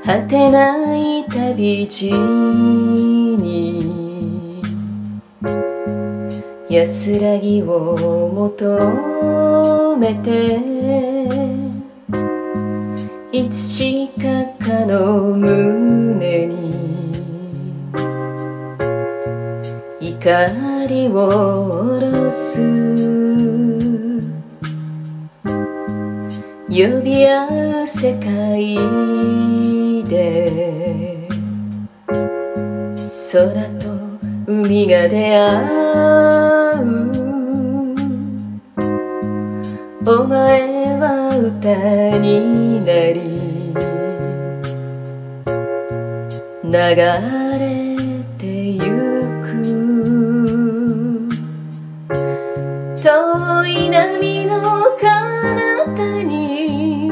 果てない旅路に安らぎを求めていつしかかの胸に怒りを下ろす呼び合う世界で空と海が出会うお前は歌になり流れてゆく遠い波の彼方に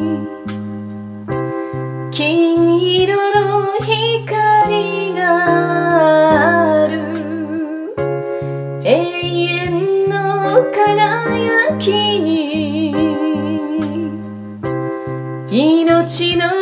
金色の光がある永遠の輝きに命の